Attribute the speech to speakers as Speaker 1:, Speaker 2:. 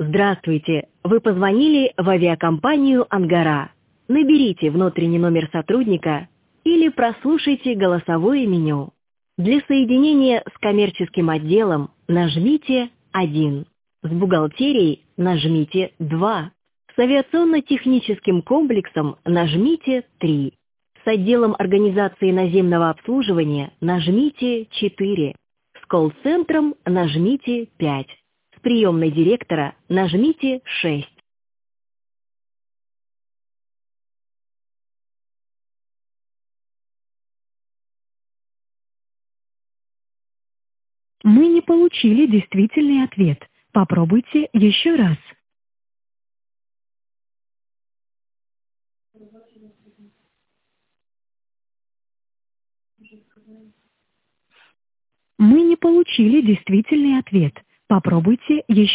Speaker 1: Здравствуйте! Вы позвонили в авиакомпанию «Ангара». Наберите внутренний номер сотрудника или прослушайте голосовое меню. Для соединения с коммерческим отделом нажмите 1. С бухгалтерией нажмите 2. С авиационно-техническим комплексом нажмите 3. С отделом организации наземного обслуживания нажмите 4. С колл-центром нажмите 5. С приемной директора нажмите 6. Мы не получили действительный ответ. Попробуйте еще раз. Мы не получили действительный ответ. Попробуйте еще